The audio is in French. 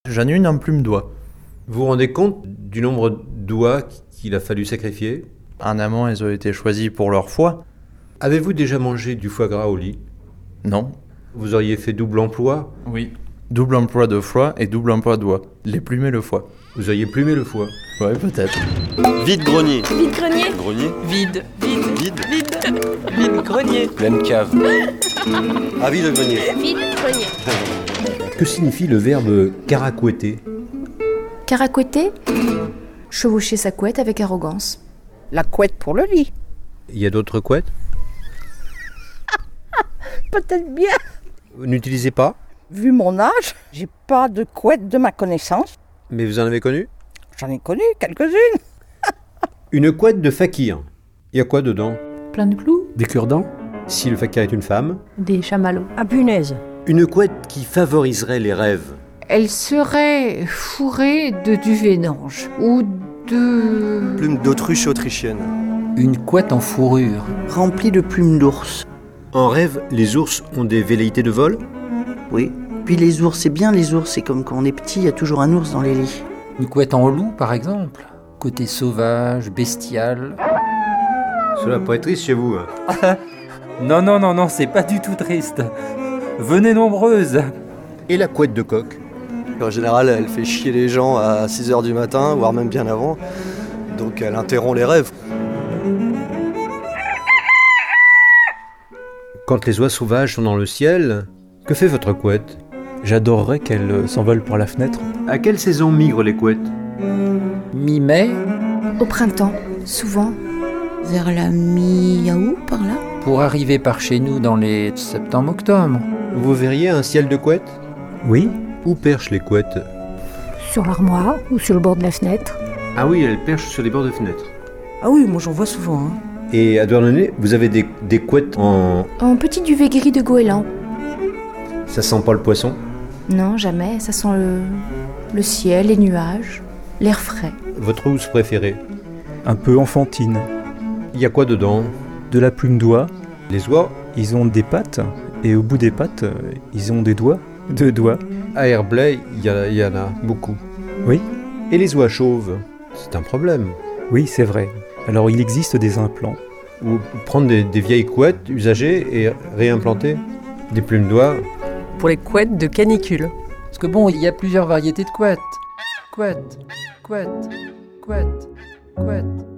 J'en ai une en plume d'oie. Vous vous rendez compte du nombre d'oies qu'il a fallu sacrifier ? En amont, elles ont été choisies pour leur foie. Avez-vous déjà mangé du foie gras au lit ? Non. Vous auriez fait double emploi ? Oui. Double emploi de foie et double emploi d'oie. Les plumer le foie. Vous auriez plumé le foie ? Ouais, peut-être. Vide-grenier. Vide-grenier. Grenier. Vide. Vide. Vide-grenier. Pleine cave. Ah, vide-grenier. Vide-grenier. Que signifie le verbe caracoiter ? Caracoter, chevaucher sa couette avec arrogance. La couette pour le lit. Il y a d'autres couettes ? Peut-être bien. Vous n'utilisez pas ? Vu mon âge, j'ai pas de couette de ma connaissance. Mais vous en avez connu ? J'en ai connu quelques-unes. Une couette de fakir. Il y a quoi dedans ? Plein de clous, Des cure-dents ? Si le fakir est une femme ? des chamallows. Ah punaise. Une couette qui favoriserait les rêves. Elle serait fourrée de duvet d'ange ou de... Plume d'autruche autrichienne. Une couette en fourrure. Remplie de plumes d'ours. En rêve, les ours ont des velléités de vol ? Oui. Puis les ours, c'est bien les ours, c'est comme quand on est petit, il y a toujours un ours dans les lits. Une couette en loup, par exemple. Côté sauvage, bestial. Cela pourrait être triste chez vous. Hein. Non, c'est pas du tout triste. Venez nombreuses. Et la couette de coq ? En général, elle fait chier les gens à 6h du matin, voire même bien avant. Donc elle interrompt les rêves. Quand les oies sauvages sont dans le ciel, que fait votre couette ? J'adorerais qu'elle s'envole par la fenêtre. À quelle saison migrent les couettes ? Mi-mai, Au printemps, souvent. Vers la mi-août, par là. pour arriver par chez nous dans les septembre-octobre. Vous verriez un ciel de couette ? Oui. Où perchent les couettes ? Sur l'armoire ou sur le bord de la fenêtre. Ah oui, elles perchent sur les bords de fenêtres. Ah oui, moi j'en vois souvent. Hein. Et à Douarnenez, vous avez des couettes en... En petit duvet gris de goéland. Ça sent pas le poisson ? Non, jamais. Ça sent le ciel, les nuages, l'air frais. Votre housse préférée ? Un peu enfantine. Il y a quoi dedans ? De la plume d'oie. Les oies ? Ils ont des pattes. Et au bout des pattes, ils ont des doigts. 2 doigts. À Herblay, il y en a beaucoup. Oui. Et les oies chauves ? C'est un problème. Oui, c'est vrai. Alors il existe des implants. Ou prendre des vieilles couettes usagées et réimplanter des plumes d'oie. Pour les couettes de canicule. Parce que bon, il y a plusieurs variétés de couettes. Couette, couette, couette, couette.